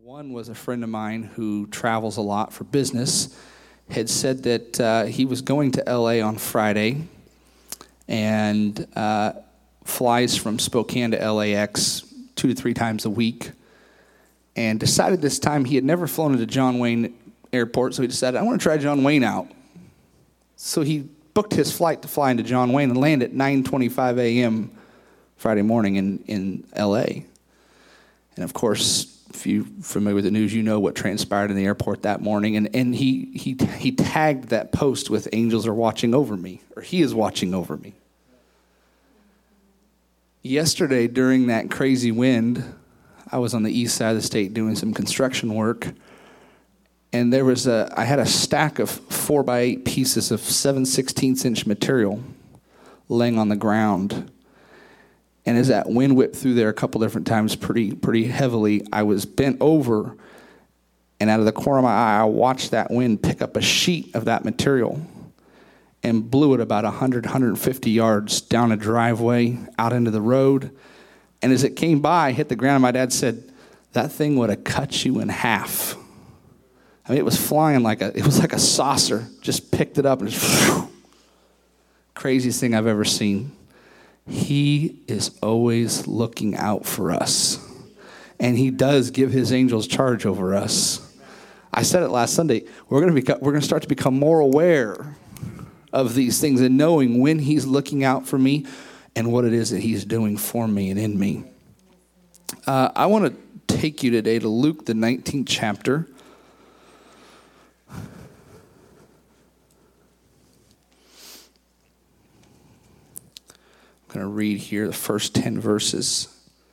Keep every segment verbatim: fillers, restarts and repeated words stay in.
One was a friend of mine who travels a lot for business, had said that uh, he was going to L A on Friday and uh, flies from Spokane to L A X two to three times a week, and decided this time he had never flown into John Wayne Airport, so he decided, I want to try John Wayne out. So he booked his flight to fly into John Wayne and land at nine twenty-five a.m. Friday morning in, in L A. And of course, if you're familiar with the news, you know what transpired in the airport that morning. And, and he, he, he tagged that post with "Angels are watching over me," or "He is watching over me." Yesterday, during that crazy wind, I was on the east side of the state doing some construction work. And there was a, I had a stack of four by eight pieces of seven sixteenths inch material laying on the ground. And as that wind whipped through there a couple different times pretty pretty heavily, I was bent over, and out of the corner of my eye, I watched that wind pick up a sheet of that material and blew it about one hundred, one hundred fifty yards down a driveway, out into the road. And as it came by, hit the ground, my dad said, that thing would have cut you in half. I mean, it was flying like a, it was like a saucer. Just picked it up and just, whew, craziest thing I've ever seen. He is always looking out for us. And he does give his angels charge over us. I said it last Sunday. We're going to become, we're going to start to become more aware of these things and knowing when he's looking out for me and what it is that he's doing for me and in me. Uh, I want to take you today to Luke, the nineteenth chapter. I'm going to read here the first ten verses.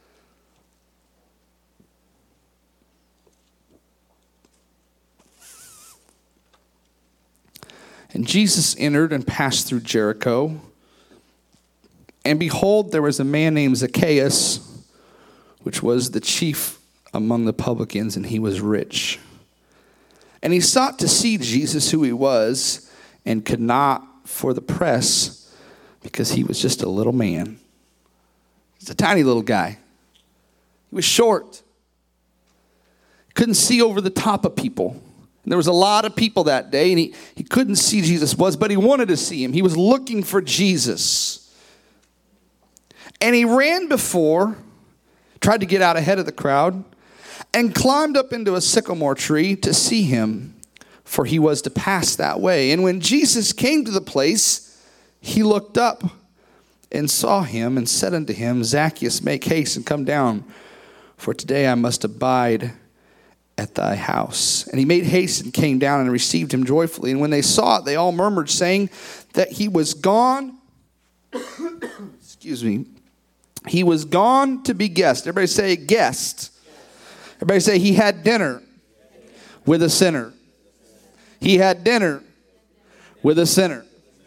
And Jesus entered and passed through Jericho. And behold, there was a man named Zacchaeus, which was the chief among the publicans, and he was rich. And he sought to see Jesus, who he was, and could not for the press, because he was just a little man. He's a tiny little guy. He was short. Couldn't see over the top of people. And there was a lot of people that day, and he, he couldn't see Jesus was, but he wanted to see him. He was looking for Jesus. And he ran before, tried to get out ahead of the crowd, and climbed up into a sycamore tree to see him, for he was to pass that way. And when Jesus came to the place, he looked up and saw him and said unto him, Zacchaeus, make haste and come down, for today I must abide at thy house. And he made haste and came down and received him joyfully. And when they saw it, they all murmured, saying that he was gone. Excuse me. He was gone to be guest. Everybody say guest. Everybody say he had dinner with a sinner. He had dinner with a sinner.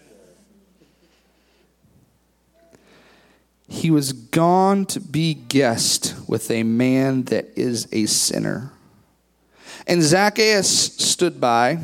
He was gone to be guest with a man that is a sinner. And Zacchaeus stood by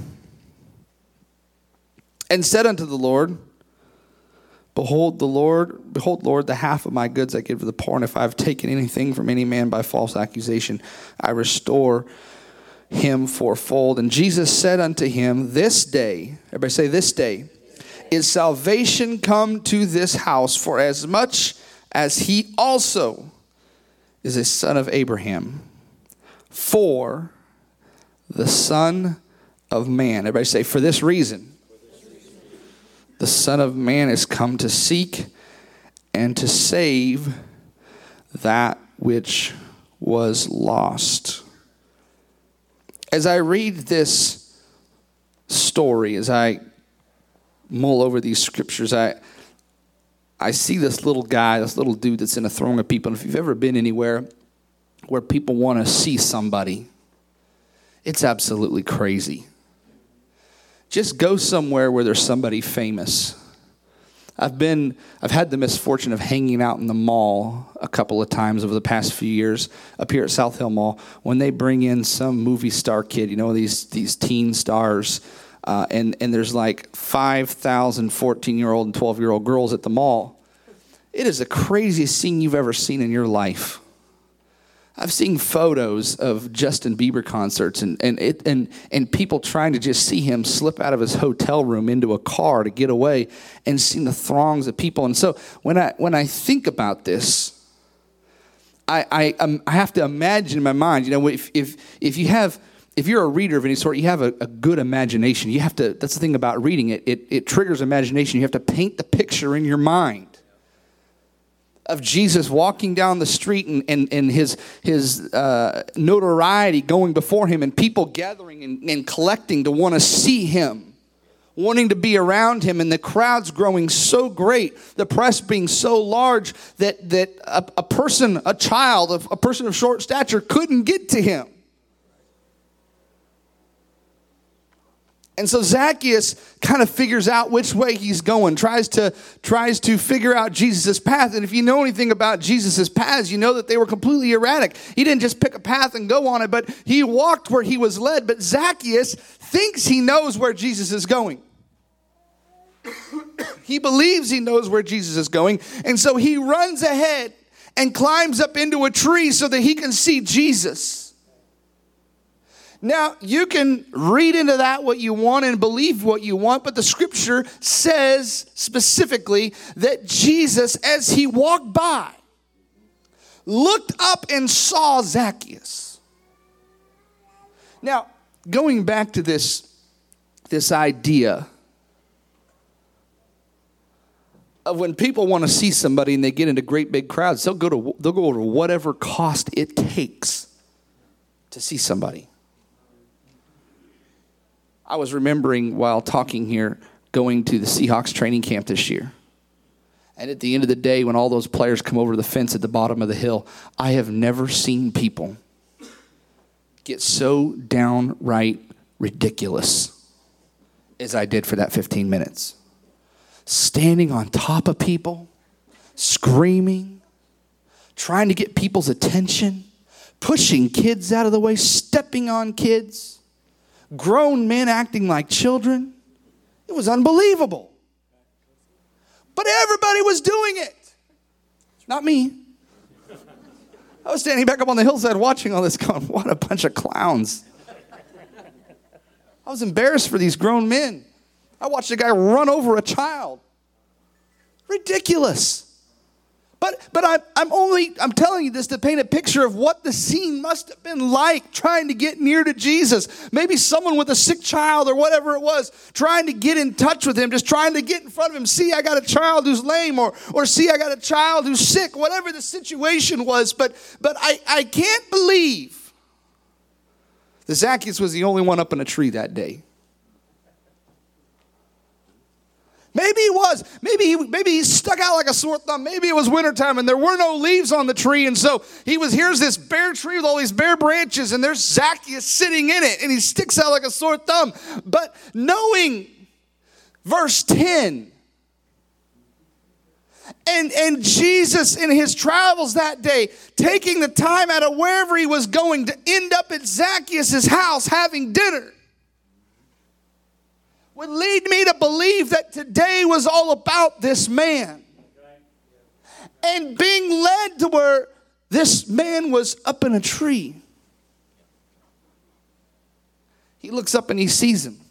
and said unto the Lord, Behold, the Lord, behold, Lord, the half of my goods I give to the poor, and if I have taken anything from any man by false accusation, I restore him fourfold. And Jesus said unto him, This day, everybody say this day, is salvation come to this house, for as much as he also is a son of Abraham. For the Son of Man, everybody say, for this reason, the Son of Man is come to seek and to save that which was lost. As I read this story, as I mull over these scriptures, I I see this little guy, this little dude that's in a throng of people. And if you've ever been anywhere where people want to see somebody, it's absolutely crazy. Just go somewhere where there's somebody famous. I've been, I've had the misfortune of hanging out in the mall a couple of times over the past few years up here at South Hill Mall when they bring in some movie star kid, you know, these these teen stars. Uh, and, and there's like five thousand fourteen-year-old and twelve-year-old girls at the mall. It is the craziest scene you've ever seen in your life. I've seen photos of Justin Bieber concerts and and it, and and people trying to just see him slip out of his hotel room into a car to get away, and seeing the throngs of people. And so when I when I think about this, I I, um, I have to imagine in my mind, you know, if if if you have if you're a reader of any sort, you have a, a good imagination. You have to. That's the thing about reading it. It it triggers imagination. You have to paint the picture in your mind of Jesus walking down the street and, and, and his, his uh, notoriety going before him, and people gathering and, and collecting to want to see him, wanting to be around him, and the crowds growing so great, the press being so large that, that a, a person, a child, a, a person of short stature couldn't get to him. And so Zacchaeus kind of figures out which way he's going, tries to tries to figure out Jesus' path. And if you know anything about Jesus' paths, you know that they were completely erratic. He didn't just pick a path and go on it, but he walked where he was led. But Zacchaeus thinks he knows where Jesus is going. He believes he knows where Jesus is going. And so he runs ahead and climbs up into a tree so that he can see Jesus. Now, you can read into that what you want and believe what you want, but the scripture says specifically that Jesus, as he walked by, looked up and saw Zacchaeus. Now, going back to this, this idea of when people want to see somebody and they get into great big crowds, they'll go to they'll go to whatever cost it takes to see somebody. I was remembering while talking here, going to the Seahawks training camp this year. And at the end of the day, when all those players come over the fence at the bottom of the hill, I have never seen people get so downright ridiculous as I did for that fifteen minutes. Standing on top of people, screaming, trying to get people's attention, pushing kids out of the way, stepping on kids. Grown men acting like children. It was unbelievable. But everybody was doing it. Not me. I was standing back up on the hillside watching all this going, what a bunch of clowns. I was embarrassed for these grown men. I watched a guy run over a child. Ridiculous. But but I'm I'm only I'm telling you this to paint a picture of what the scene must have been like trying to get near to Jesus. Maybe someone with a sick child or whatever it was, trying to get in touch with him, just trying to get in front of him. See, I got a child who's lame, or or see, I got a child who's sick, whatever the situation was. But but I, I can't believe that Zacchaeus was the only one up in a tree that day. Maybe he was. Maybe he, maybe he stuck out like a sore thumb. Maybe it was wintertime and there were no leaves on the tree. And so he was, here's this bare tree with all these bare branches, and there's Zacchaeus sitting in it, and he sticks out like a sore thumb. But knowing verse ten, and, and Jesus in his travels that day, taking the time out of wherever he was going to end up at Zacchaeus' house having dinner, would lead me to believe that today was all about this man. And being led to where this man was up in a tree. He looks up and he sees him.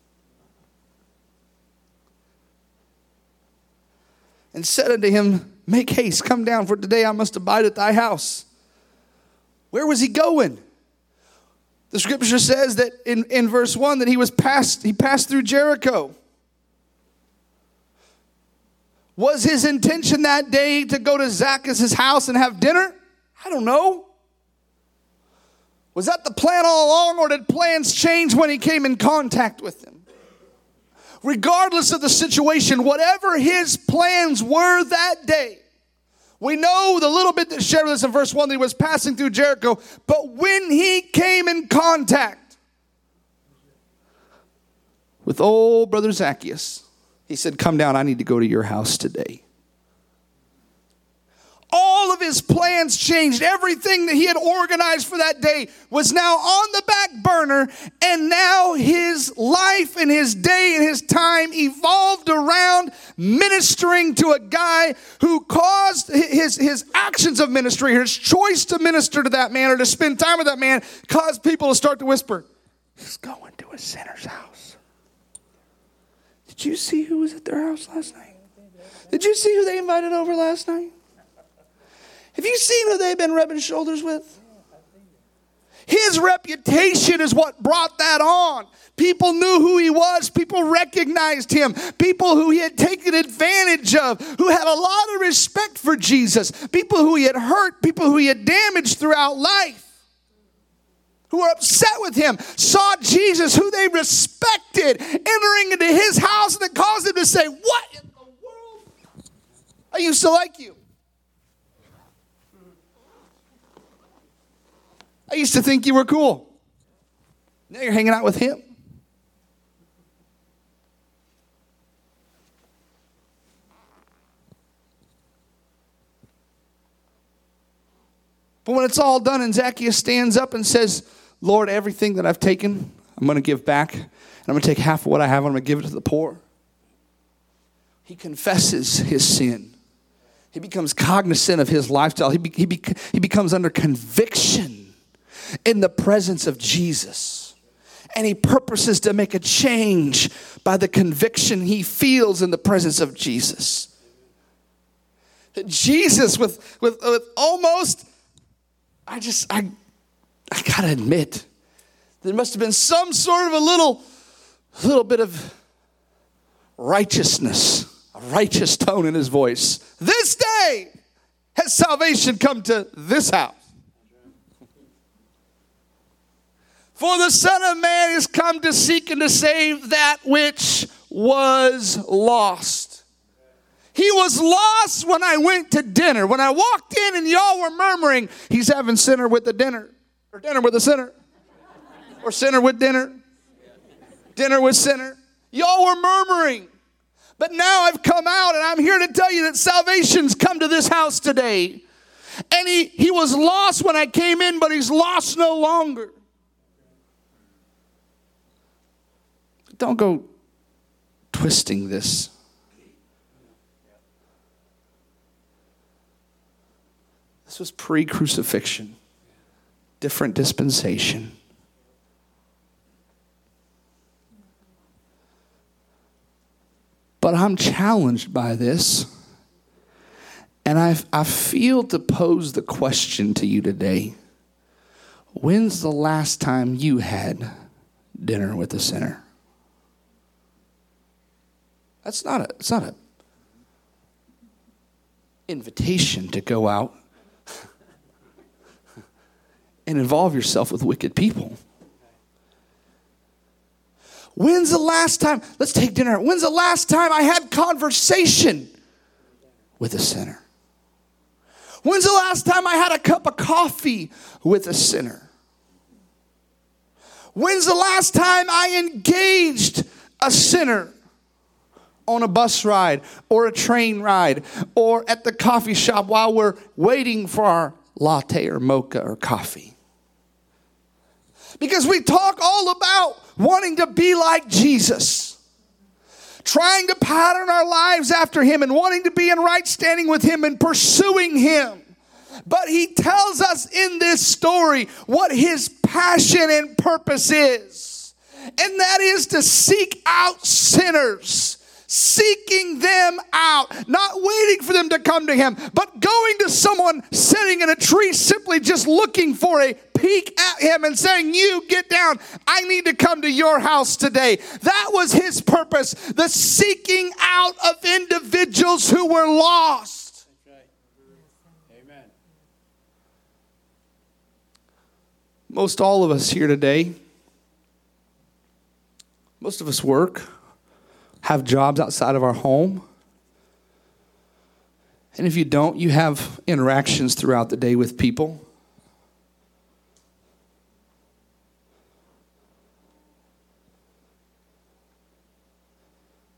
And said unto him, make haste, come down, for today I must abide at thy house. Where was he going? The scripture says that in, in verse one that he was passed, he passed through Jericho. Was his intention that day to go to Zacchaeus' house and have dinner? I don't know. Was that the plan all along, or did plans change when he came in contact with them? Regardless of the situation, whatever his plans were that day, we know the little bit that shared with us in verse one that he was passing through Jericho. But when he came in contact with old brother Zacchaeus, he said, come down, I need to go to your house today. All of his plans changed. Everything that he had organized for that day was now on the back burner, and now his life and his day and his time evolved around ministering to a guy who caused his, his actions of ministry, his choice to minister to that man or to spend time with that man, caused people to start to whisper, he's going to a sinner's house. Did you see who was at their house last night? Did you see who they invited over last night? Have you seen who they've been rubbing shoulders with? His reputation is what brought that on. People knew who he was. People recognized him. People who he had taken advantage of, who had a lot of respect for Jesus. People who he had hurt, people who he had damaged throughout life, who were upset with him, saw Jesus, who they respected, entering into his house, and it caused them to say, what in the world? I used to like you. I used to think you were cool. Now you're hanging out with him. But when it's all done and Zacchaeus stands up and says, Lord, everything that I've taken, I'm going to give back. And I'm going to take half of what I have and I'm going to give it to the poor. He confesses his sin. He becomes cognizant of his lifestyle. He, be, he, be, he becomes under conviction in the presence of Jesus. And he purposes to make a change by the conviction he feels in the presence of Jesus. Jesus with, with, with almost, I just, I, I gotta admit, there must have been some sort of a little, little bit of righteousness, a righteous tone in his voice. This day has salvation come to this house. For the Son of Man is come to seek and to save that which was lost. He was lost when I went to dinner. When I walked in and y'all were murmuring, he's having sinner with the dinner. Or dinner with a sinner. Or sinner with dinner. Dinner with sinner. Y'all were murmuring. But now I've come out and I'm here to tell you that salvation's come to this house today. And he, he was lost when I came in, but he's lost no longer. Don't go twisting this. This was pre-crucifixion. Different dispensation. But I'm challenged by this. And I, I feel to pose the question to you today. When's the last time you had dinner with a sinner? That's not a, it's not a invitation to go out and involve yourself with wicked people. When's the last time, let's take dinner. When's the last time I had conversation with a sinner? When's the last time I had a cup of coffee with a sinner? When's the last time I engaged a sinner? On a bus ride or a train ride or at the coffee shop while we're waiting for our latte or mocha or coffee. Because we talk all about wanting to be like Jesus, trying to pattern our lives after him and wanting to be in right standing with him and pursuing him. But he tells us in this story what his passion and purpose is. And that is to seek out sinners. Seeking them out, not waiting for them to come to him, but going to someone sitting in a tree simply just looking for a peek at him and saying, you get down, I need to come to your house today. That was his purpose, the seeking out of individuals who were lost. That's right. Amen. Most all of us here today, most of us work, have jobs outside of our home. And if you don't, you have interactions throughout the day with people.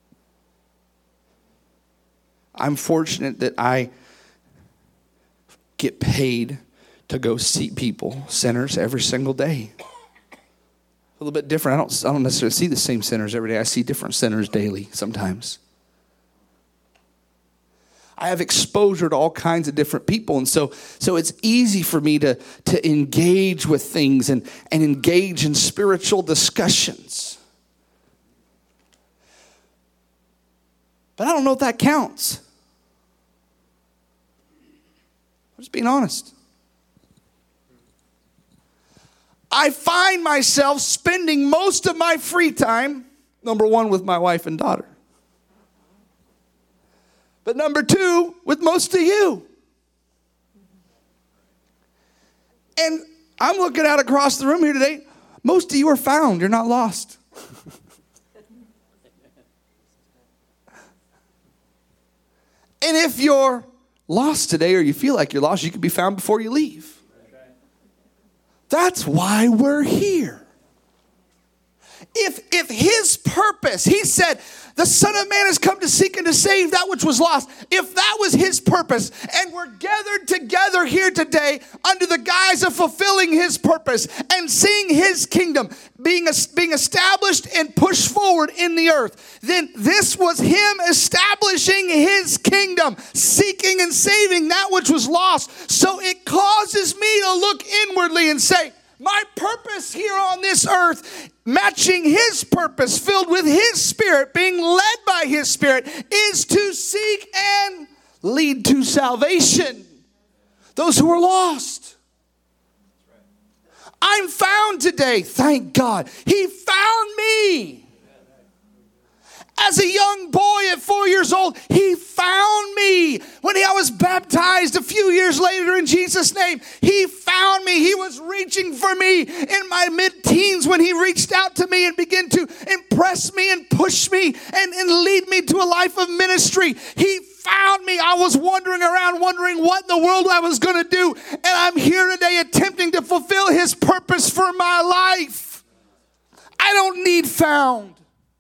I'm fortunate that I get paid to go see people, sinners, every single day. A little bit different. I don't, I don't necessarily see the same sinners every day. I see different sinners daily sometimes. I have exposure to all kinds of different people. And so, so it's easy for me to, to engage with things and, and engage in spiritual discussions. But I don't know if that counts. I'm just being honest. I find myself spending most of my free time, number one, with my wife and daughter. But number two, with most of you. And I'm looking out across the room here today. Most of you are found. You're not lost. And if you're lost today or you feel like you're lost, you can be found before you leave. That's why we're here. If, if his purpose, he said, the Son of Man has come to seek and to save that which was lost. If that was his purpose, and we're gathered together here today under the guise of fulfilling his purpose and seeing his kingdom being, being established and pushed forward in the earth, then this was him establishing his kingdom, seeking and saving that which was lost. So it causes me to look inwardly and say, my purpose here on this earth, matching his purpose, filled with his Spirit, being led by his Spirit, is to seek and lead to salvation those who are lost. I'm found today, thank God. He found me. As a young boy at four years old, he found me. When I was baptized a few years later in Jesus' name, he found me. He was reaching for me in my mid-teens when he reached out to me and began to impress me and push me and, and lead me to a life of ministry. He found me. I was wandering around wondering what in the world I was going to do. And I'm here today attempting to fulfill his purpose for my life. I don't need found.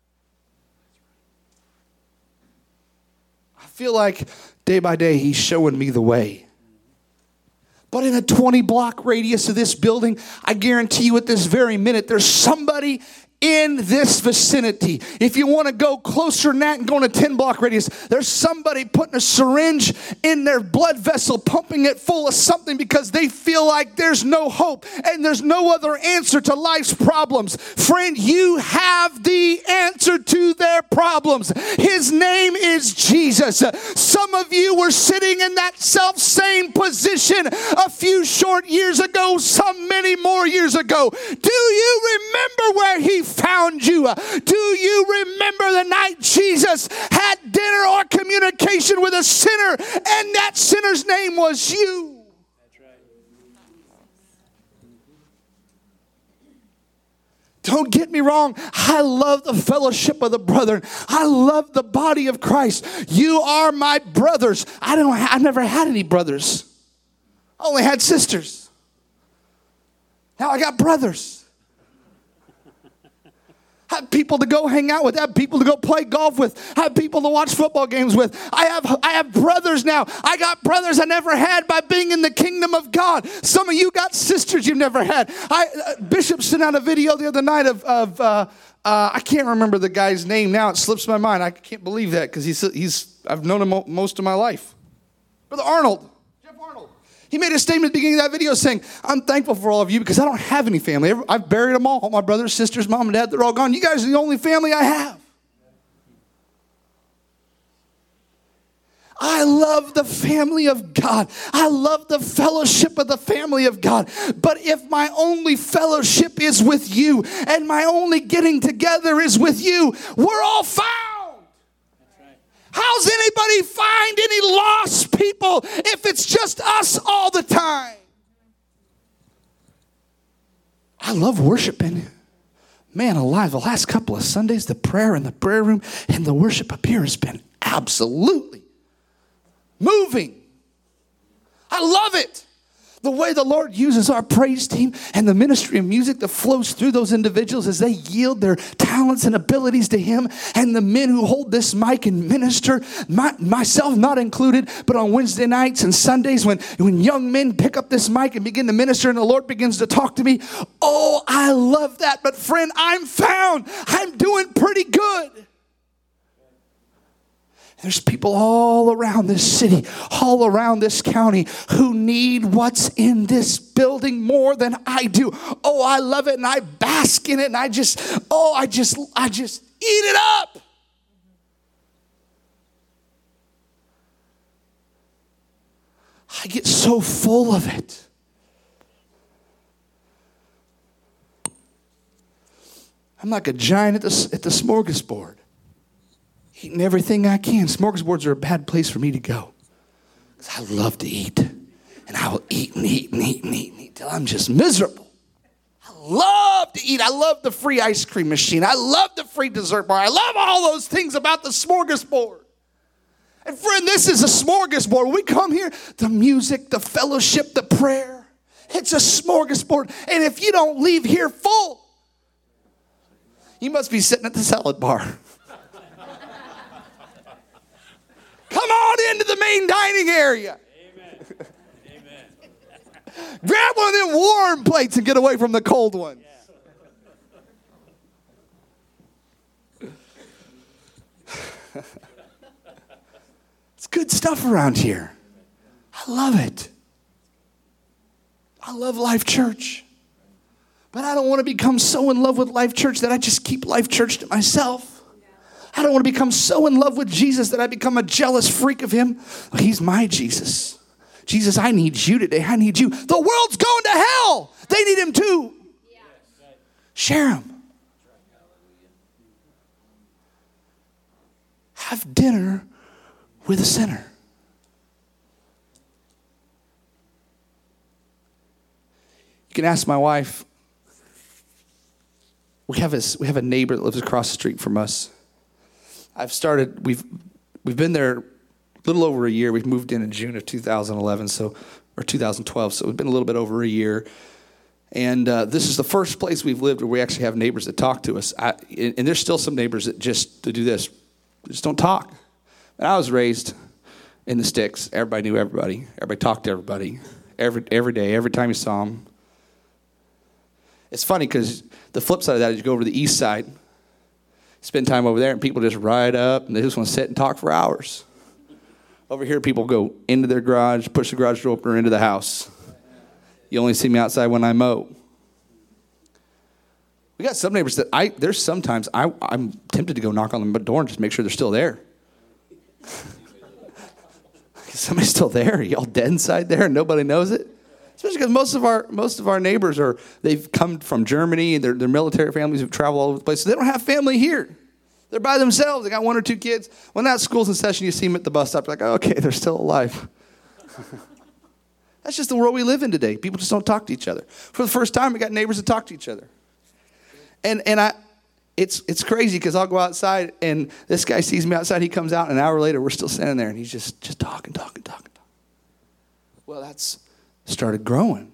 I feel like day by day he's showing me the way. But in a twenty block radius of this building, I guarantee you at this very minute, there's somebody in this vicinity. If you want to go closer than that and go in a ten block radius, there's somebody putting a syringe in their blood vessel, pumping it full of something because they feel like there's no hope and there's no other answer to life's problems. Friend, you have the answer to their problems. His name is Jesus. Some of you were sitting in that self-same position a few short years ago, some many more years ago. Do you remember where he found you? Do you remember the night Jesus had dinner or communication with a sinner, and that sinner's name was you? That's right. Don't get me wrong. I love the fellowship of the brethren. I love the body of Christ. You are my brothers. I don't. I never had any brothers. I only had sisters. Now I got brothers. Have people to go hang out with. Have people to go play golf with. Have people to watch football games with. I have I have brothers now. I got brothers I never had by being in the kingdom of God. Some of you got sisters you've never had. I uh, Bishop sent out a video the other night of of uh, uh, I can't remember the guy's name now. It slips my mind. I can't believe that because he's he's I've known him mo- most of my life. Brother Arnold. He made a statement at the beginning of that video saying, I'm thankful for all of you because I don't have any family. I've buried them all. All my brothers, sisters, mom and dad, they're all gone. You guys are the only family I have. I love the family of God. I love the fellowship of the family of God. But if my only fellowship is with you and my only getting together is with you, we're all found. How's anybody find any lost people if it's just us all the time? I love worshiping. Man alive, the last couple of Sundays, the prayer in the prayer room and the worship up here has been absolutely moving. I love it. The way the Lord uses our praise team and the ministry of music that flows through those individuals as they yield their talents and abilities to Him, and the men who hold this mic and minister, my, myself not included, but on Wednesday nights and Sundays when, when young men pick up this mic and begin to minister and the Lord begins to talk to me. Oh, I love that. But friend, I'm found. I'm doing pretty good. There's people all around this city, all around this county who need what's in this building more than I do. Oh, I love it and I bask in it and I just, oh, I just, I just eat it up. I get so full of it. I'm like a giant at the, at the smorgasbord. Eating everything I can. Smorgasbords are a bad place for me to go. Because I love to eat. And I will eat and eat and eat and eat and eat till I'm just miserable. I love to eat. I love the free ice cream machine. I love the free dessert bar. I love all those things about the smorgasbord. And friend, this is a smorgasbord. When we come here, the music, the fellowship, the prayer, it's a smorgasbord. And if you don't leave here full, you must be sitting at the salad bar. Come on into the main dining area. Amen. Amen. Grab one of them warm plates and get away from the cold ones. Yeah. It's good stuff around here. I love it. I love Life Church. But I don't want to become so in love with Life Church that I just keep Life Church to myself. I don't want to become so in love with Jesus that I become a jealous freak of Him. Oh, He's my Jesus. Jesus, I need you today. I need you. The world's going to hell. They need Him too. Yeah. Share Him. Have dinner with a sinner. You can ask my wife. We have a, we have a neighbor that lives across the street from us. I've started, we've we've been there a little over a year. We've moved in in June of two thousand eleven, so or two thousand twelve, so we've been a little bit over a year. And uh, this is the first place we've lived where we actually have neighbors that talk to us. I, and, and there's still some neighbors that just to do this, just don't talk. And I was raised in the sticks. Everybody knew everybody. Everybody talked to everybody every every day, every time you saw them. It's funny because the flip side of that is you go over to the east side, spend time over there, and people just ride up, and they just want to sit and talk for hours. Over here, people go into their garage, push the garage door opener into the house. You only see me outside when I mow. We got some neighbors that I, there's sometimes I, I'm tempted to go knock on the door and just make sure they're still there. Is somebody still there? Are y'all dead inside there and nobody knows it? Especially because most of our most of our neighbors are, they've come from Germany, and they're, they're military families who've traveled all over the place. So they don't have family here. They're by themselves. They got one or two kids. When that school's in session, you see them at the bus stop. You're like, oh, okay, they're still alive. That's just the world we live in today. People just don't talk to each other. For the first time, we got neighbors that talk to each other. And and I, it's it's crazy because I'll go outside, and this guy sees me outside. He comes out, and an hour later, we're still standing there, and he's just, just talking, talking, talking, talking. Well, that's started growing.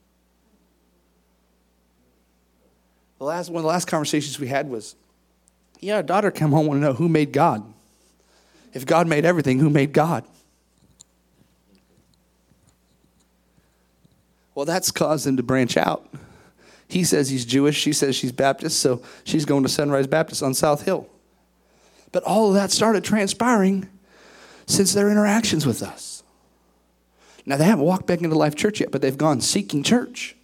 The last one of the last conversations we had was, yeah, our daughter came home want to know who made God. If God made everything, who made God? Well, that's caused them to branch out. He says he's Jewish. She says she's Baptist, so she's going to Sunrise Baptist on South Hill. But all of that started transpiring since their interactions with us. Now, they haven't walked back into Life Church yet, but they've gone seeking church.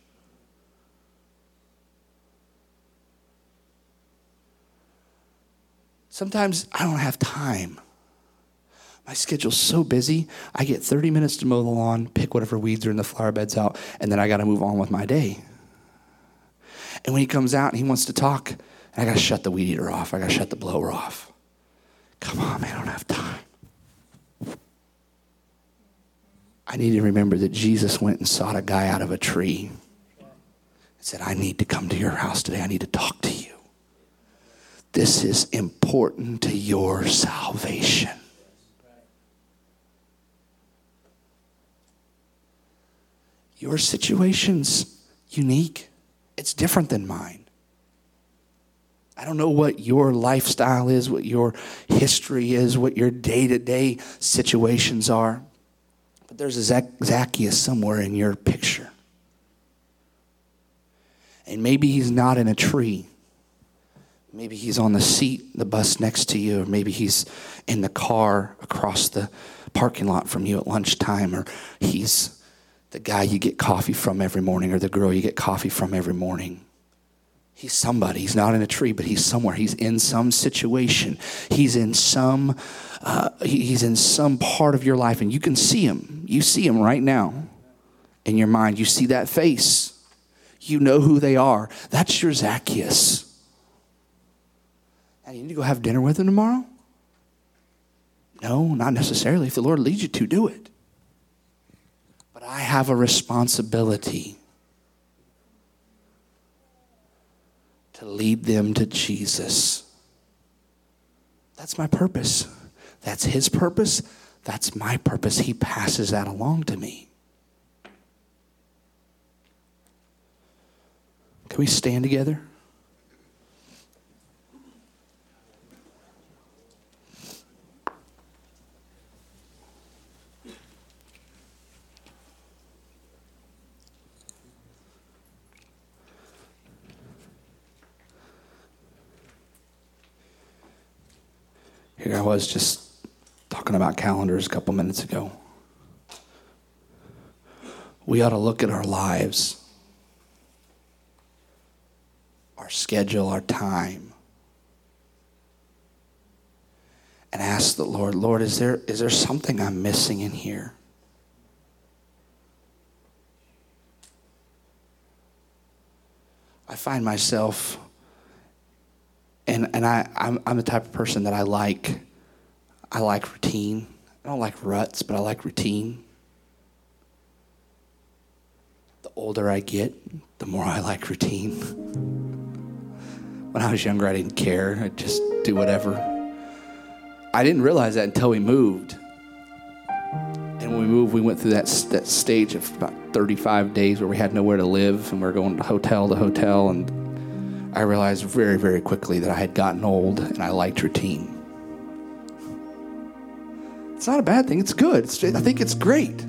Sometimes I don't have time. My schedule's so busy, I get thirty minutes to mow the lawn, pick whatever weeds are in the flower beds out, and then I got to move on with my day. And when he comes out and he wants to talk, I got to shut the weed eater off. I got to shut the blower off. Come on, man, I don't have time. I need to remember that Jesus went and sought a guy out of a tree and said, I need to come to your house today. I need to talk to you. This is important to your salvation. Your situation's unique. It's different than mine. I don't know what your lifestyle is, what your history is, what your day-to-day situations are. But there's a Zac- Zacchaeus somewhere in your picture. And maybe he's not in a tree. Maybe he's on the seat, the bus next to you, or maybe he's in the car across the parking lot from you at lunchtime, or he's the guy you get coffee from every morning, or the girl you get coffee from every morning. He's somebody. He's not in a tree, but he's somewhere. He's in some situation. He's in some, uh, he's in some part of your life, and you can see him. You see him right now in your mind. You see that face. You know who they are. That's your Zacchaeus. And you need to go have dinner with him tomorrow? No, not necessarily. If the Lord leads you to, do it. But I have a responsibility to lead them to Jesus. That's my purpose. That's his purpose. That's my purpose. He passes that along to me. Can we stand together? Here I was just talking about calendars a couple minutes ago. We ought to look at our lives, our schedule, our time, and ask the Lord, Lord, is there is there something I'm missing in here? I find myself And and I, I'm I'm the type of person that I like I like routine. I don't like ruts, but I like routine. The older I get, the more I like routine. When I was younger, I didn't care. I'd just do whatever. I didn't realize that until we moved. And when we moved, we went through that that stage of about thirty-five days where we had nowhere to live, and we were going to hotel to hotel, and I realized very, very quickly that I had gotten old and I liked routine. It's not a bad thing. It's good. It's, I think it's great.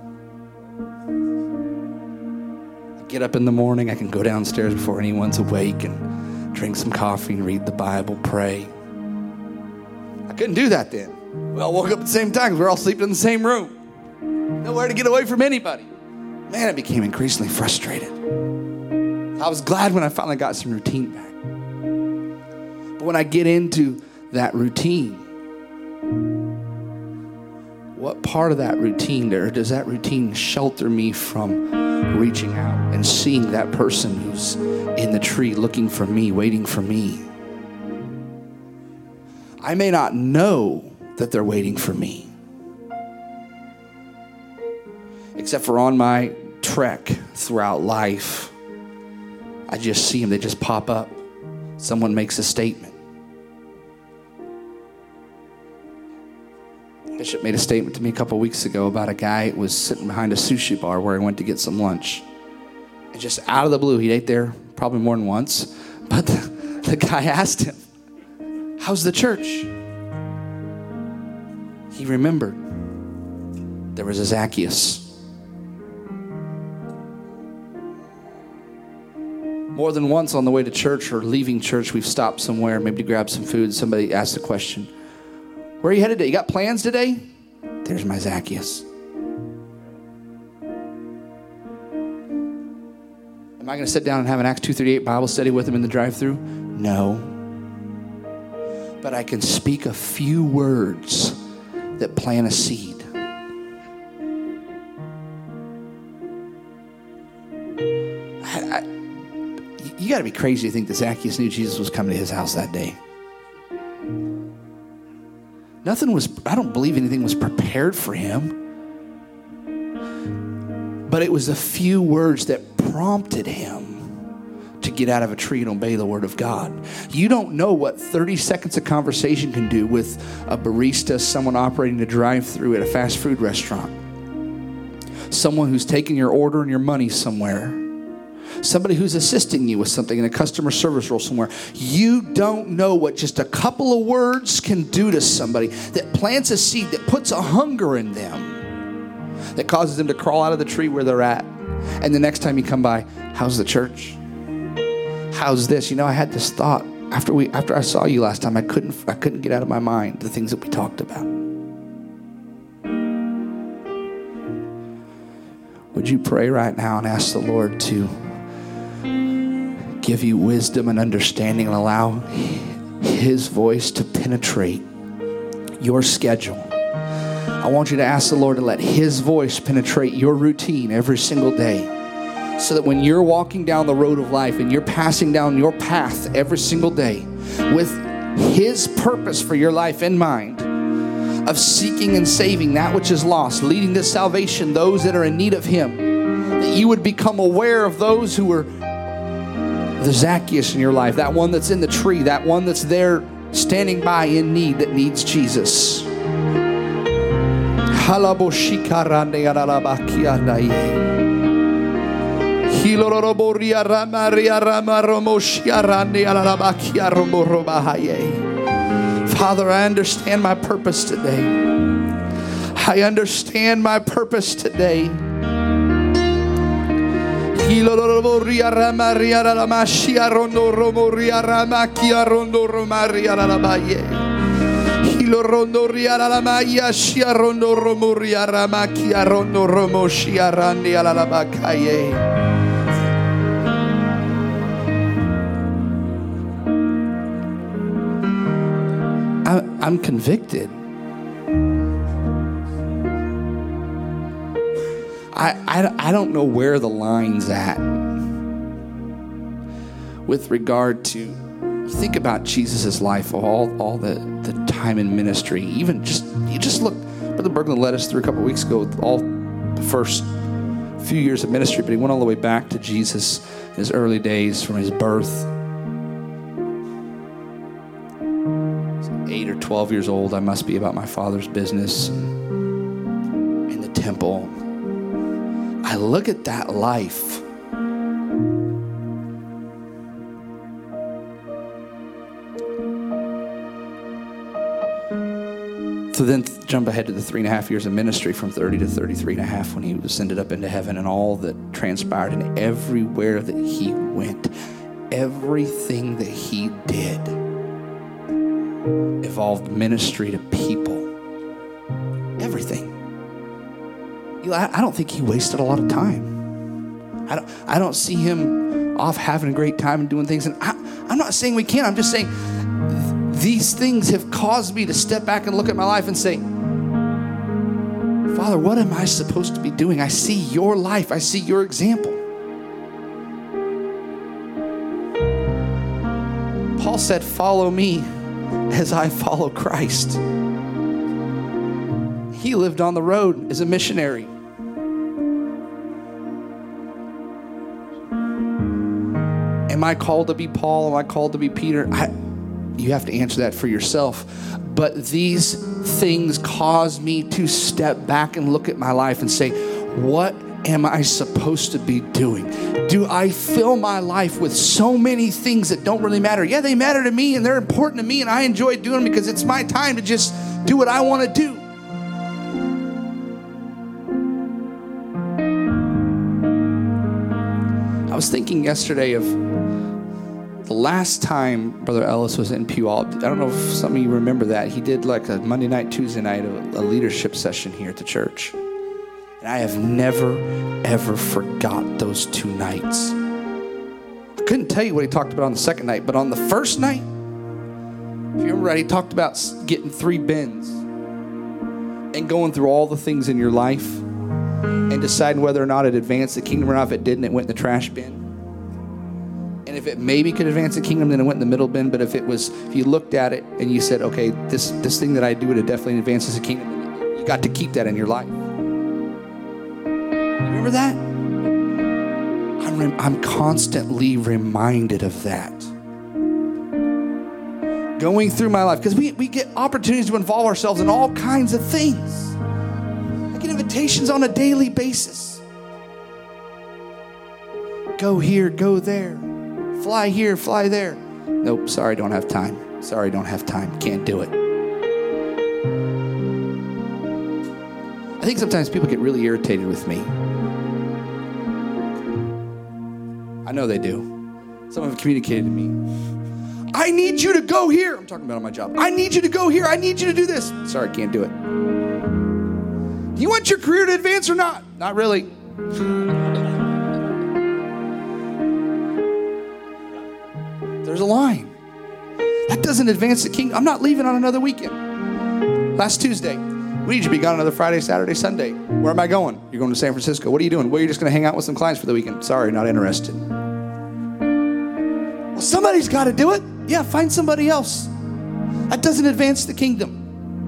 I get up in the morning. I can go downstairs before anyone's awake and drink some coffee and read the Bible, pray. I couldn't do that then. We all woke up at the same time because we were all sleeping in the same room. Nowhere to get away from anybody. Man, I became increasingly frustrated. I was glad when I finally got some routine back. But when I get into that routine, what part of that routine, or does that routine shelter me from reaching out and seeing that person who's in the tree looking for me, waiting for me? I may not know that they're waiting for me, except for on my trek throughout life, I just see them. They just pop up. Someone makes a statement. Bishop made a statement to me a couple weeks ago about a guy who was sitting behind a sushi bar where he went to get some lunch. And just out of the blue, he'd ate there probably more than once. But the, the guy asked him, "How's the church?" He remembered there was a Zacchaeus. More than once on the way to church or leaving church, we've stopped somewhere, maybe to grab some food. Somebody asked the question, "Where are you headed today? You got plans today?" There's my Zacchaeus. Am I going to sit down and have an Acts two thirty-eight Bible study with him in the drive-thru? No. But I can speak a few words that plant a seed. I, I, you got to be crazy to think that Zacchaeus knew Jesus was coming to his house that day. Nothing was, I don't believe anything was prepared for him. But it was a few words that prompted him to get out of a tree and obey the word of God. You don't know what thirty seconds of conversation can do with a barista, someone operating a drive-thru at a fast food restaurant. someone who's taking your order and your money somewhere, somebody who's assisting you with something in a customer service role somewhere. You don't know what just a couple of words can do to somebody that plants a seed, that puts a hunger in them, that causes them to crawl out of the tree where they're at. And the next time you come by, how's the church? How's this? You know, I had this thought after we after I saw you last time. I couldn't I couldn't get out of my mind the things that we talked about. Would you pray right now and ask the Lord to give you wisdom and understanding and allow His voice to penetrate your schedule? I want you to ask the Lord to let His voice penetrate your routine every single day, so that when you're walking down the road of life and you're passing down your path every single day with His purpose for your life in mind, of seeking and saving that which is lost, leading to salvation those that are in need of Him, that you would become aware of those who are the Zacchaeus in your life, that one that's in the tree, that one that's there standing by in need that needs Jesus. Father, I understand my purpose today. I understand my purpose today. I'm convicted. I, I, I don't know where the line's at with regard to, think about Jesus' life, all, all the, the time in ministry. Even just, you just look, Brother Berglund led us through a couple of weeks ago with all the first few years of ministry, but he went all the way back to Jesus in his early days from his birth. eight or twelve years old, I must be about my father's business in the temple. I look at that life. So then jump ahead to the three and a half years of ministry from thirty to thirty-three and a half when he ascended up into heaven, and all that transpired, and everywhere that he went, everything that he did involved ministry to people. Everything. You know, I, I don't think he wasted a lot of time. I don't, I don't see him off having a great time and doing things. And I, I'm not saying we can't. I'm just saying th- these things have caused me to step back and look at my life and say, Father, what am I supposed to be doing? I see your life. I see your example. Paul said, follow me as I follow Christ. He lived on the road as a missionary. Am I called to be Paul? Am I called to be Peter? I, you have to answer that for yourself. But these things cause me to step back and look at my life and say, what am I supposed to be doing? Do I fill my life with so many things that don't really matter? Yeah, they matter to me and they're important to me and I enjoy doing them because it's my time to just do what I want to do. I was thinking yesterday of the last time Brother Ellis was in Puyallup. I don't know if some of you remember that. He did like a Monday night, Tuesday night, a, a leadership session here at the church. And I have never, ever forgot those two nights. I couldn't tell you what he talked about on the second night, but on the first night, if you remember right, he talked about getting three bins and going through all the things in your life and deciding whether or not it advanced the kingdom or not. If it didn't, it went in the trash bin. And if it maybe could advance the kingdom, then it went in the middle bin. But if it was, if you looked at it and you said, okay, this, this thing that I do, it definitely advances the kingdom, you got to keep that in your life. Remember that? I'm, rem- I'm constantly reminded of that. Going through my life, because we, we get opportunities to involve ourselves in all kinds of things. I can even invitations on a daily basis. Go here, go there. Fly here, fly there. Nope, sorry, don't have time. Sorry, don't have time. Can't do it. I think sometimes people get really irritated with me. I know they do. Some have communicated to me. I need you to go here. I'm talking about on my job. I need you to go here. I need you to do this. Sorry, can't do it. Do you want your career to advance or not? Not really. There's a line. That doesn't advance the kingdom. I'm not leaving on another weekend. Last Tuesday, we need you to be gone another Friday, Saturday, Sunday. Where am I going? You're going to San Francisco. What are you doing? Well, you're just going to hang out with some clients for the weekend. Sorry, not interested. Well, somebody's got to do it. Yeah, find somebody else. That doesn't advance the kingdom.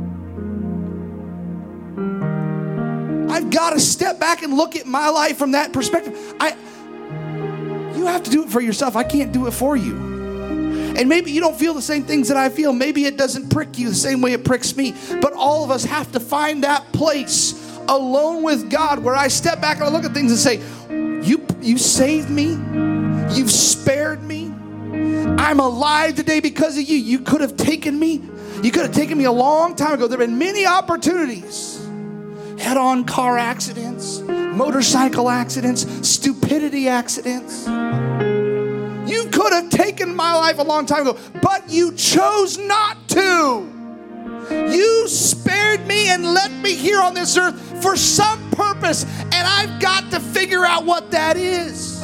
I've got to step back and look at my life from that perspective. I, you have to do it for yourself. I can't do it for you. And maybe you don't feel the same things that I feel. Maybe it doesn't prick you the same way it pricks me. But all of us have to find that place alone with God where I step back and I look at things and say, you, you saved me. You've spared me. I'm alive today because of you. You could have taken me. You could have taken me a long time ago. There have been many opportunities. Head-on car accidents, motorcycle accidents, stupidity accidents. You could have taken my life a long time ago, but you chose not to. You spared me and left me here on this earth for some purpose, and I've got to figure out what that is.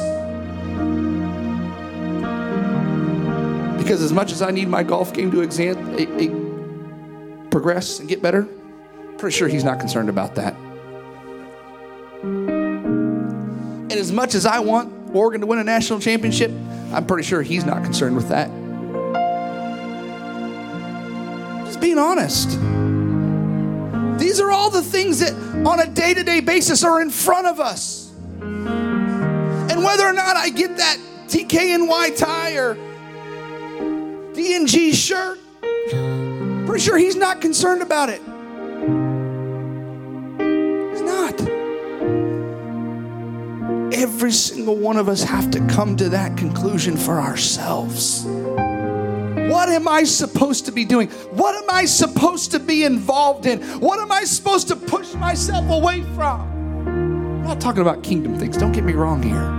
Because as much as I need my golf game to exam, it, it progress and get better, pretty sure he's not concerned about that. And as much as I want Oregon to win a national championship, I'm pretty sure he's not concerned with that. Just being honest. These are all the things that on a day-to-day basis are in front of us. And whether or not I get that T K N Y tie or D and G shirt, pretty sure he's not concerned about it. He's not. Every single one of us have to come to that conclusion for ourselves. What am I supposed to be doing? What am I supposed to be involved in? What am I supposed to push myself away from? I'm not talking about kingdom things. Don't get me wrong here.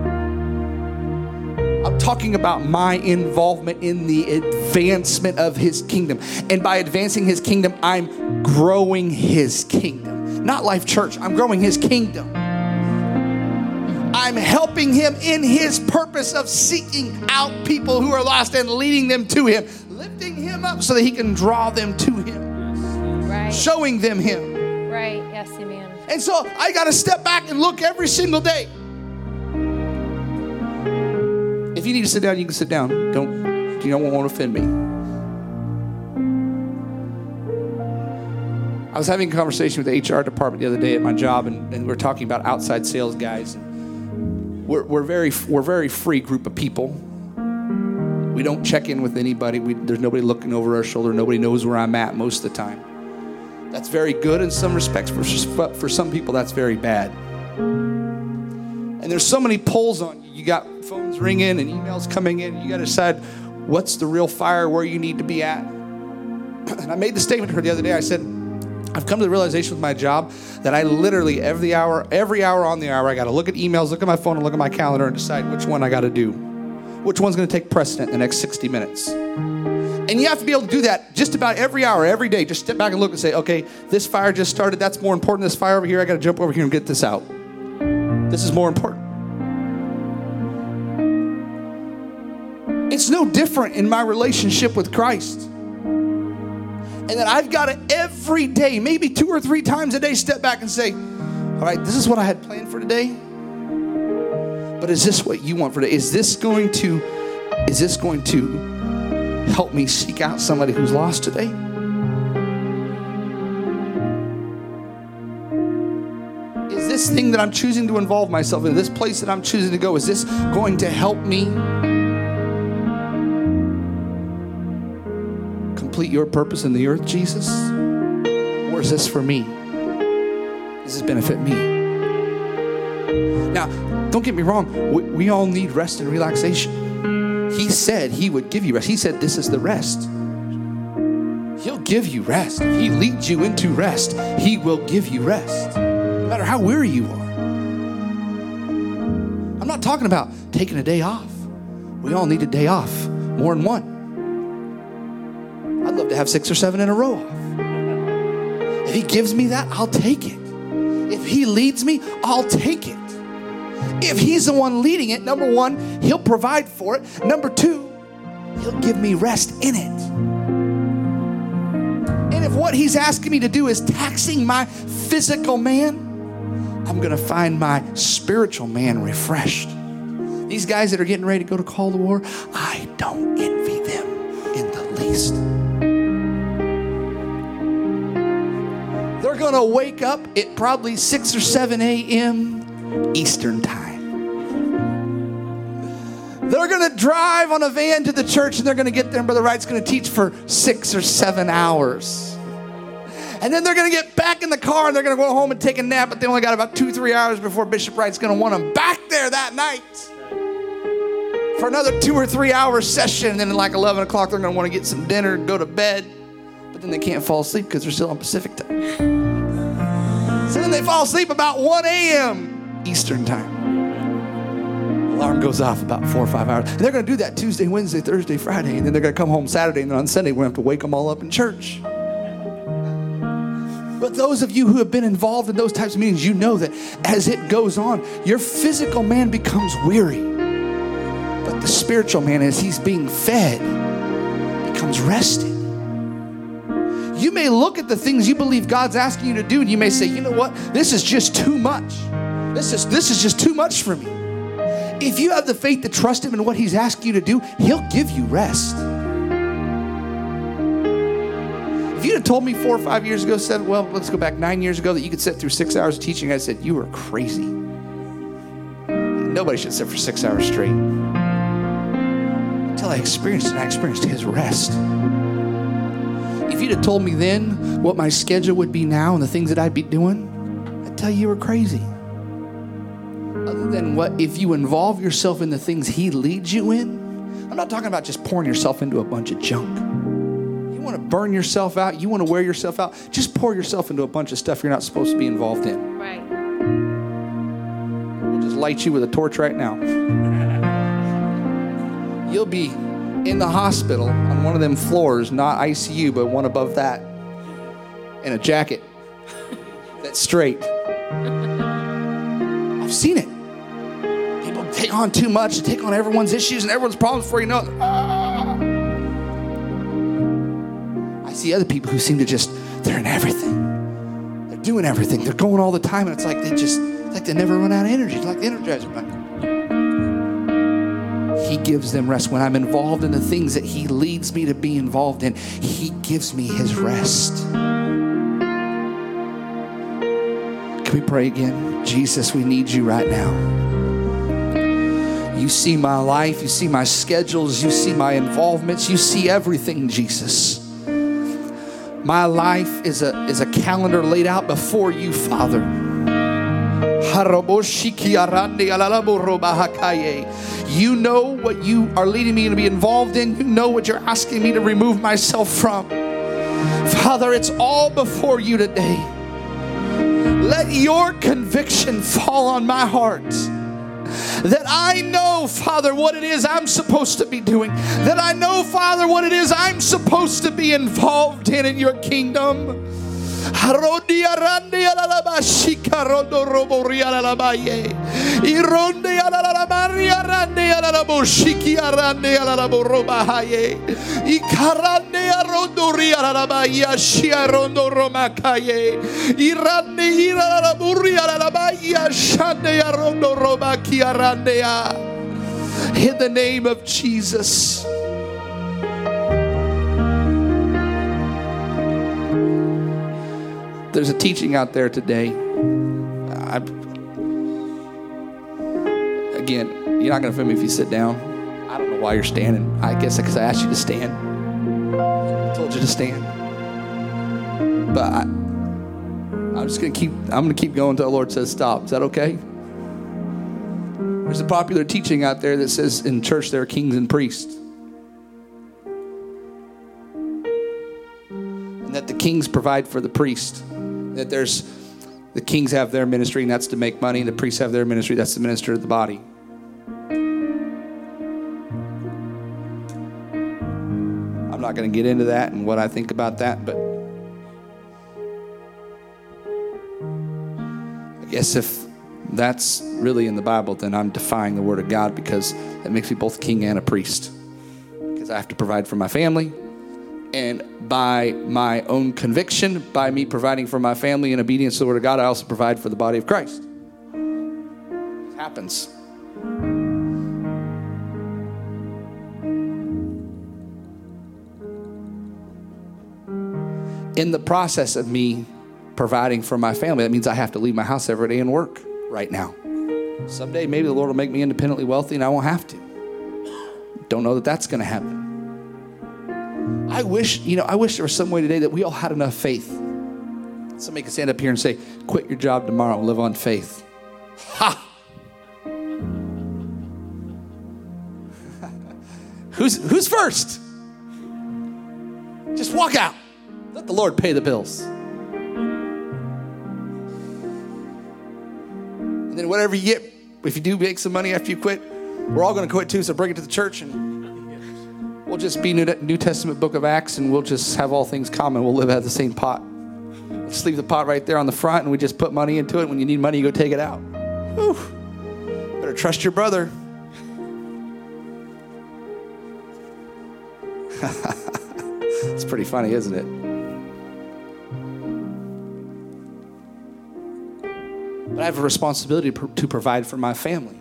I'm talking about my involvement in the advancement of his kingdom. And by advancing his kingdom, I'm growing his kingdom. Not Life Church. I'm growing his kingdom. I'm helping him in his purpose of seeking out people who are lost and leading them to him, lifting him up so that he can draw them to him, right. Showing them him. Right, yes, amen. And so I got to step back and look every single day. If you need to sit down, you can sit down. Don't, you don't want to offend me. I was having a conversation with the H R department the other day at my job, and, and we were talking about outside sales guys. We're, we're very we're a very free group of people. We don't check in with anybody. We, there's nobody looking over our shoulder. Nobody knows where I'm at most of the time. That's very good in some respects, but for some people, that's very bad. And there's so many pulls on you. You got phones ringing and emails coming in. You got to decide what's the real fire, where you need to be at. And I made the statement to her the other day. I said, I've come to the realization with my job that I literally every hour, every hour on the hour, I got to look at emails, look at my phone, and look at my calendar and decide which one I got to do. Which one's going to take precedent in the next sixty minutes. And you have to be able to do that just about every hour, every day. Just step back and look and say, okay, this fire just started. That's more important than this fire over here. I got to jump over here and get this out. This is more important. It's no different in my relationship with Christ. And that I've got to every day, maybe two or three times a day, step back and say, all right, this is what I had planned for today. But is this what you want for today? Is this going to, is this going to help me seek out somebody who's lost today? Is this thing that I'm choosing to involve myself in, this place that I'm choosing to go, is this going to help me complete your purpose in the earth, Jesus? Or is this for me? Does this benefit me? Now, don't get me wrong. We, we all need rest and relaxation. He said he would give you rest. He said this is the rest. He'll give you rest. If he leads you into rest, he will give you rest. No matter how weary you are. I'm not talking about taking a day off. We all need a day off. More than one. I'd love to have six or seven in a row off. If he gives me that, I'll take it. If he leads me, I'll take it. If he's the one leading it, number one, he'll provide for it. Number two, he'll give me rest in it. And if what he's asking me to do is taxing my physical man, I'm going to find my spiritual man refreshed. These guys that are getting ready to go to call to war, I don't envy them in the least. They're going to wake up at probably six or seven a.m. Eastern time. They're going to drive on a van to the church, and they're going to get there, and Brother Wright's going to teach for six or seven hours. And then they're going to get back in the car, and they're going to go home and take a nap, but they only got about two, three hours before Bishop Wright's going to want them back there that night for another two or three hour session. And then at like eleven o'clock, they're going to want to get some dinner and go to bed. But then they can't fall asleep because they're still on Pacific time. So then they fall asleep about one a.m. Eastern time. Alarm goes off about four or five hours. And they're going to do that Tuesday, Wednesday, Thursday, Friday. And then they're going to come home Saturday. And then on Sunday, we're going to have to wake them all up in church. But those of you who have been involved in those types of meetings, you know that as it goes on, your physical man becomes weary. But the spiritual man, as he's being fed, becomes rested. You may look at the things you believe God's asking you to do, and you may say, you know what? This is just too much. This is, this is just too much for me. If you have the faith to trust him in what he's asking you to do, he'll give you rest. If you'd have told me four or five years ago, said, well, let's go back nine years ago, that you could sit through six hours of teaching, I said, you were crazy. Nobody should sit for six hours straight. Until I experienced it, and I experienced his rest. If you'd have told me then what my schedule would be now and the things that I'd be doing, I'd tell you you were crazy. Other than what, if you involve yourself in the things he leads you in, I'm not talking about just pouring yourself into a bunch of junk. You want to burn yourself out, you want to wear yourself out, just pour yourself into a bunch of stuff you're not supposed to be involved in. Right. We'll just light you with a torch right now. You'll be in the hospital on one of them floors, not I C U, but one above that, in a jacket that's straight. I've seen it. People take on too much, take on everyone's issues and everyone's problems before you know it. Ah. I see other people who seem to just, they're in everything. They're doing everything. They're going all the time, and it's like they just, it's like they never run out of energy. It's like the Energizer Bunny. He gives them rest. When I'm involved in the things that he leads me to be involved in, he gives me his rest. Can we pray again? Jesus, we need you right now. You see my life. You see my schedules. You see my involvements. You see everything, Jesus. My life is a, is a calendar laid out before you, Father. You know what you are leading me to be involved in. You know what you're asking me to remove myself from. Father, it's all before you today. Let your conviction fall on my heart. That I know, Father, what it is I'm supposed to be doing. That I know, Father, what it is I'm supposed to be involved in in your kingdom. In the name of Jesus. There's a teaching out there today. I, again, you're not going to feel me if you sit down. I don't know why you're standing. I guess because I asked you to stand. I told you to stand. But I, I'm just going to keep, I'm going to keep going until the Lord says stop. Is that okay? There's a popular teaching out there that says in church there are kings and priests. And that the kings provide for the priest. That there's, the kings have their ministry and that's to make money. And the priests have their ministry, that's to minister to the body. I'm not going to get into that and what I think about that, but I guess if that's really in the Bible, then I'm defying the Word of God, because that makes me both king and a priest. Because I have to provide for my family. And by my own conviction, by me providing for my family in obedience to the Word of God, I also provide for the body of Christ. It happens. In the process of me providing for my family, that means I have to leave my house every day and work right now. Someday maybe the Lord will make me independently wealthy and I won't have to. Don't know that that's going to happen. I wish, you know, I wish there was some way today that we all had enough faith. Somebody could stand up here and say, quit your job tomorrow and live on faith. Ha! who's, who's first? Just walk out. Let the Lord pay the bills. And then whatever you get, if you do make some money after you quit, we're all going to quit too, so bring it to the church and we'll just be New, New Testament book of Acts, and we'll just have all things common. We'll live out of the same pot. Just leave the pot right there on the front and we just put money into it. When you need money, you go take it out. Whew. Better trust your brother. It's pretty funny, isn't it? But I have a responsibility to provide for my family.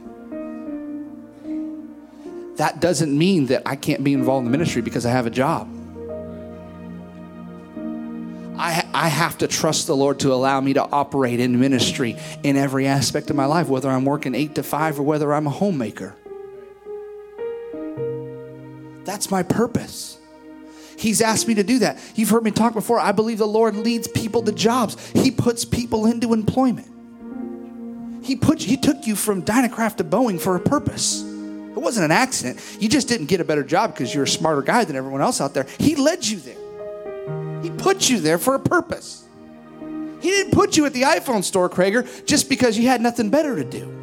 That doesn't mean that I can't be involved in the ministry because I have a job. I, I have to trust the Lord to allow me to operate in ministry in every aspect of my life, whether I'm working eight to five or whether I'm a homemaker. That's my purpose. He's asked me to do that. You've heard me talk before. I believe the Lord leads people to jobs. He puts people into employment. He put, he took you from Dynacraft to Boeing for a purpose. It wasn't an accident. You just didn't get a better job because you're a smarter guy than everyone else out there. He led you there. He put you there for a purpose. He didn't put you at the iPhone store, Krager, just because you had nothing better to do.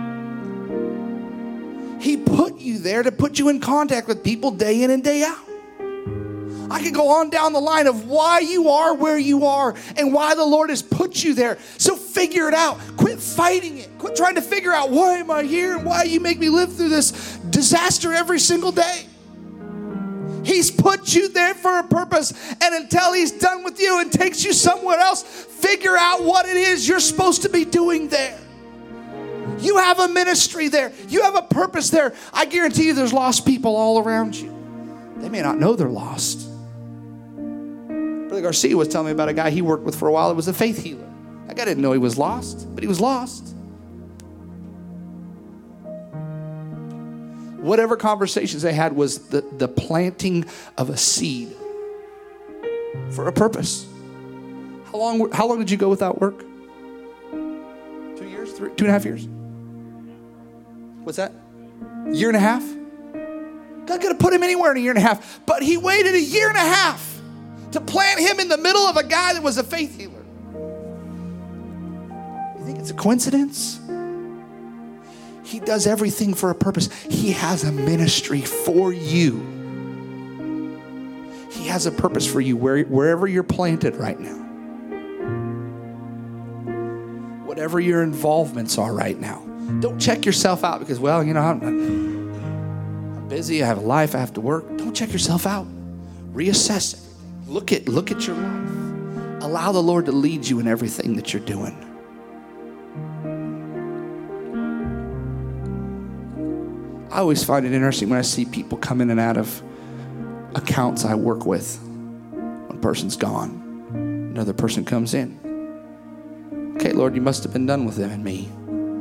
He put you there to put you in contact with people day in and day out. I could go on down the line of why you are where you are and why the Lord has put you there. So figure it out. Quit fighting it. Quit trying to figure out why am I here and why you make me live through this disaster every single day. He's put you there for a purpose, and until he's done with you and takes you somewhere else, figure out what it is you're supposed to be doing there. You have a ministry there. You have a purpose there. I guarantee you there's lost people all around you. They may not know they're lost. Brother Garcia was telling me about a guy he worked with for a while that was a faith healer. That guy didn't know he was lost, but he was lost. Whatever conversations they had was the, the planting of a seed for a purpose. How long, how long did you go without work? Two years? Three, two and a half years? What's that? Year and a half? God could have put him anywhere in a year and a half, but he waited a year and a half to plant him in the middle of a guy that was a faith healer. You think it's a coincidence? He does everything for a purpose. He has a ministry for you. He has a purpose for you where, wherever you're planted right now. Whatever your involvements are right now. Don't check yourself out because, well, you know, I'm, I'm busy. I have a life. I have to work. Don't check yourself out. Reassess everything. Look at, look at your life. Allow the Lord to lead you in everything that you're doing. I always find it interesting when I see people come in and out of accounts I work with. One person's gone. Another person comes in. Okay, Lord, you must have been done with them and me.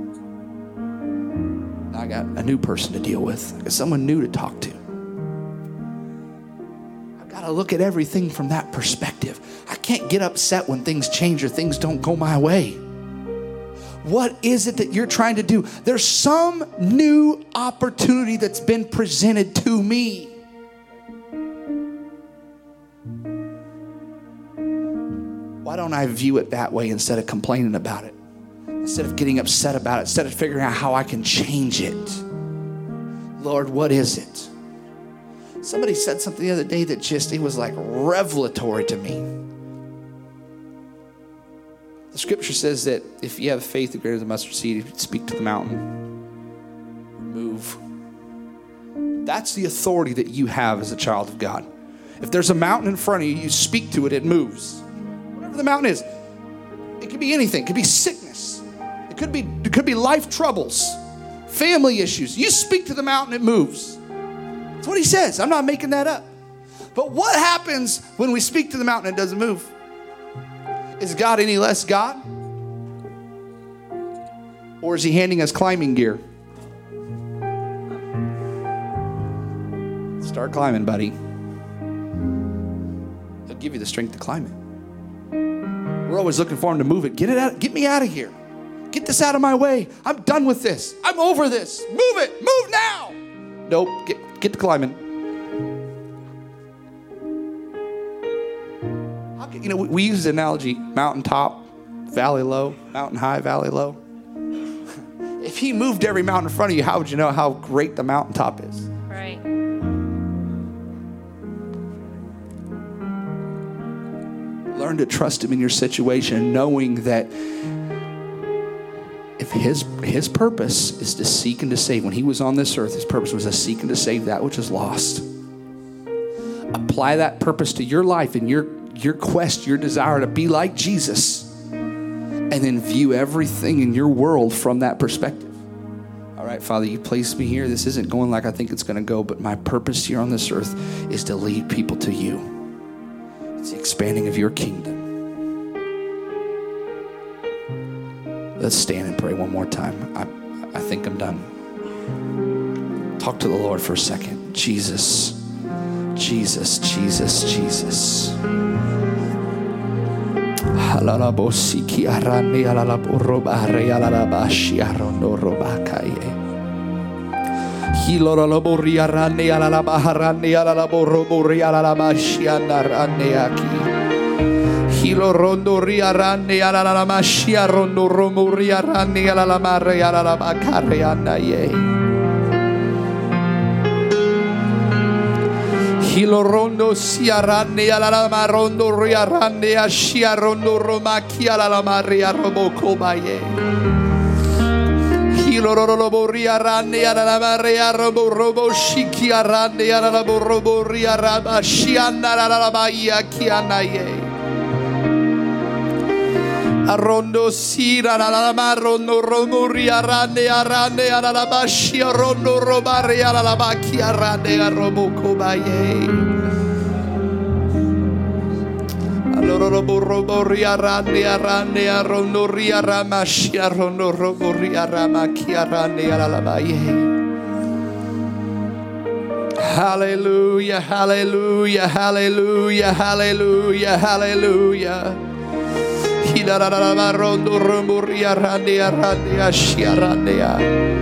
Now I got a new person to deal with. I got someone new to talk to. I've got to to look at everything from that perspective. I can't get upset when things change or things don't go my way. What is it that you're trying to do? There's some new opportunity that's been presented to me. Why don't I view it that way instead of complaining about it? Instead of getting upset about it, instead of figuring out how I can change it. Lord, what is it? Somebody said something the other day that just, it was like revelatory to me. The scripture says that if you have faith greater than mustard seed, if you speak to the mountain, move. That's the authority that you have as a child of God. If there's a mountain in front of you, you speak to it, it moves. Whatever the mountain is, it could be anything. It could be sickness. It could be, it could be life troubles, family issues. You speak to the mountain, it moves. That's what he says. I'm not making that up. But what happens when we speak to the mountain and it doesn't move? Is God any less God? Or is he handing us climbing gear? Start climbing, buddy. He'll give you the strength to climb it. We're always looking for him to move it. Get it out. Get me out of here. Get this out of my way. I'm done with this. I'm over this. Move it. Move now. Nope. Get, get to climbing. You know, we use the analogy mountaintop, valley low, mountain high, valley low. If he moved every mountain in front of you, how would you know how great the mountaintop is? Right. Learn to trust him in your situation, knowing that if his his purpose is to seek and to save, when he was on this earth, his purpose was to seek and to save that which is lost. Apply that purpose to your life and your your quest, your desire to be like Jesus, and then view everything in your world from that perspective. All right, Father, you placed me here. This isn't going like I think it's going to go, but my purpose here on this earth is to lead people to you. It's the expanding of your kingdom. Let's stand and pray one more time. I, I think I'm done. Talk to the Lord for a second. Jesus, Jesus, Jesus, Jesus. Halalabosiki arani alalaborobare alalabashi arondorobakaye. Hilolabori arani alalabaharani alalaborobori alalabashi anaraneaki. Hilorondori arani alalamashi arondoromori arani alalamare alalabakare anaye. Hilorondo siarane ala marondo riarane ashiarondo romaki ala maria roboko baye. Hilorolo riarane ala maria robo robo shiki arane ala robo riaraba shiana ala baia kianaye. Arondo sira ala marondo romo riarane arane ala bashia rondo robare ala baki arane roboko baye. Allora robo riarane arane arondo riarama shia rondo robo riarama kiarane ala baye. Hallelujah, hallelujah, hallelujah, hallelujah, hallelujah. Rondo romuria randia randia shiarandia.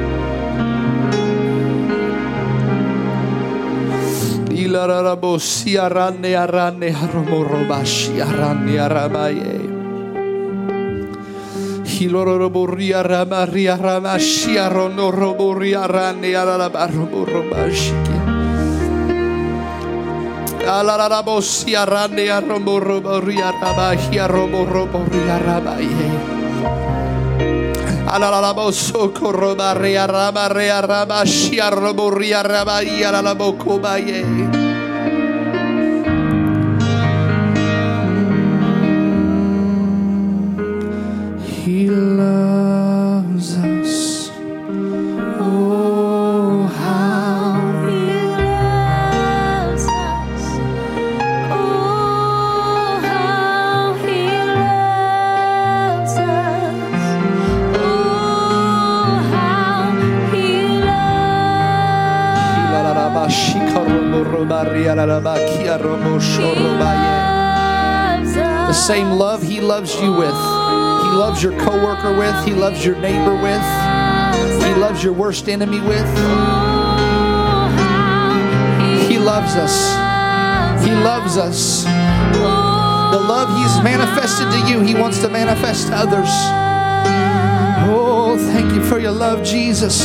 Ilararabosia randia randia romorobashia randia ramaye. Hiloroboria ramaria ramashia rondo roboria randia rabaroborobashi. Alarabosia randia romoroboria rabahia romoroboria rabaye. Alaraboso korobaria rabaria rabashia roboria rabaia alabokobaye. He loves us. The same love He loves you with. He loves your coworker with. He loves your neighbor with. He loves your worst enemy with. He loves us. He loves us. The love He's manifested to you, He wants to manifest to others. Oh, thank you for your love, Jesus.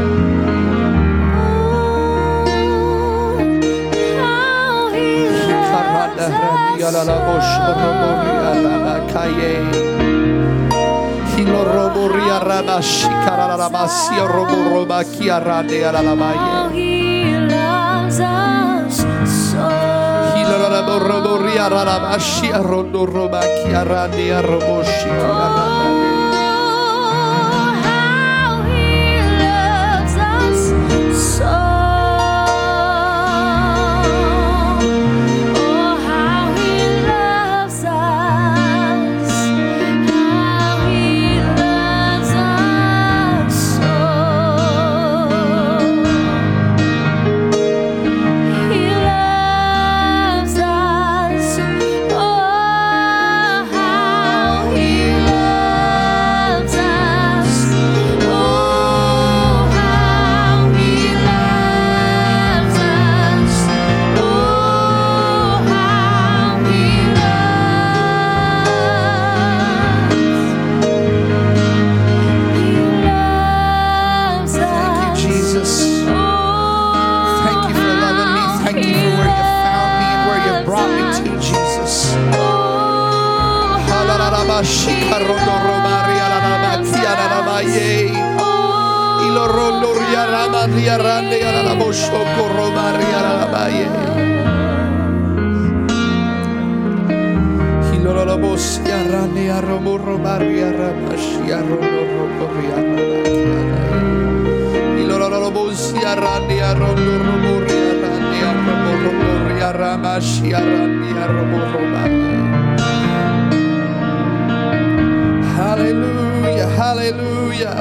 Hallelujah, hallelujah.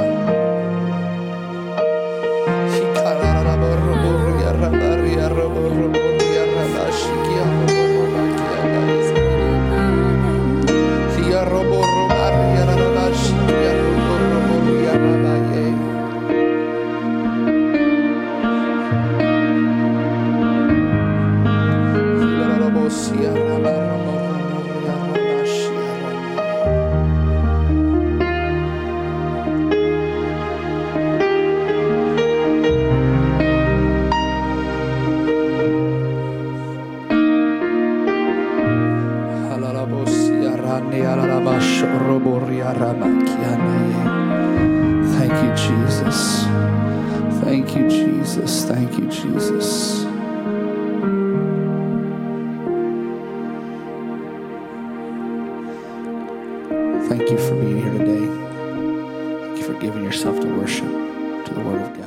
Thank you, Jesus. Thank you, Jesus. Thank you, Jesus. Thank you for being here today. Thank you for giving yourself to worship, to the Word of God.